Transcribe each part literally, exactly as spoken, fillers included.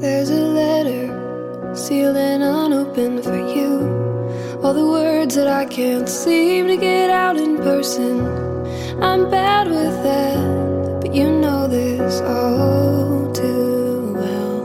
There's a letter sealed and unopened for you. All the words that I can't seem to get out in person. I'm bad with that, but you know this all too well.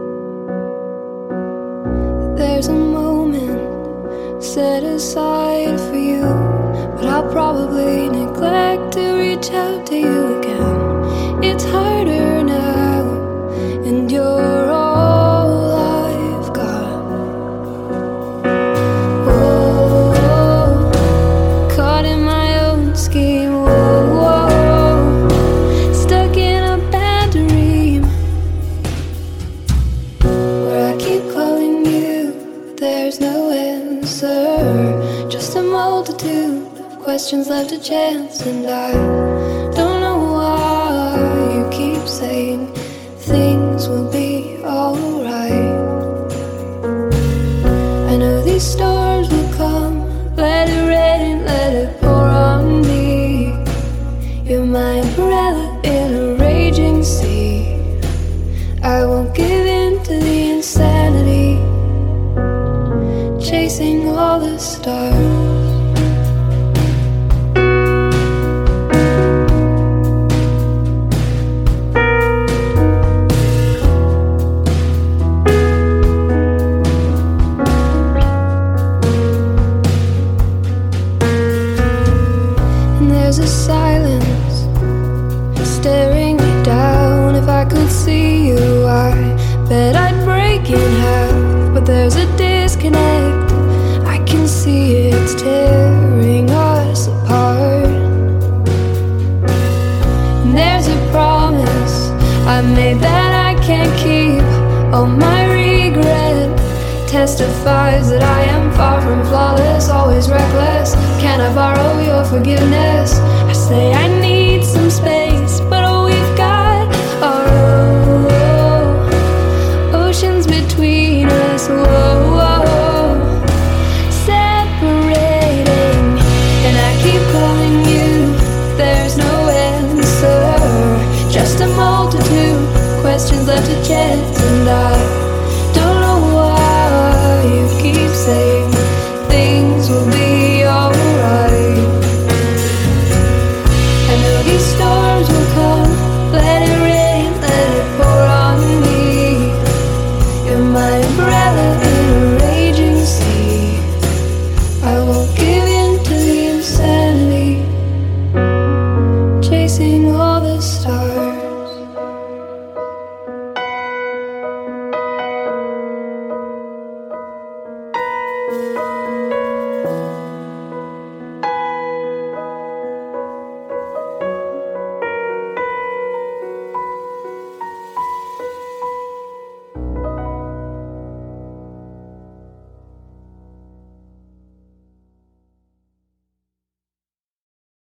There's a moment set aside for you, but I'll probably neglect to reach out to you again. It's harder now, and you're all I've got. Whoa, caught in my own scheme. Whoa, whoa, stuck in a bad dream where I keep calling you, but there's no answer. Just a multitude of questions left to chance, and I don't know why you keep saying things will be alright. I know these storms will come. Let it rain, let it pour on me. You're my umbrella in a raging sea. I won't give in to the insanity, chasing all the stars. There's a silence staring me down. If I could see you, I bet I'd break in half. But there's a disconnect, I can see it's tearing us apart. And there's a promise I made that I can't keep. Oh, my regret testifies that I am far from flawless, always reckless. Can I borrow your forgiveness? I say I need some space, but all we've got are oh, oceans between us. Whoa, whoa, separating, and I keep calling you. There's no answer, just a multitude questions left to chance, and I don't know why you keep saying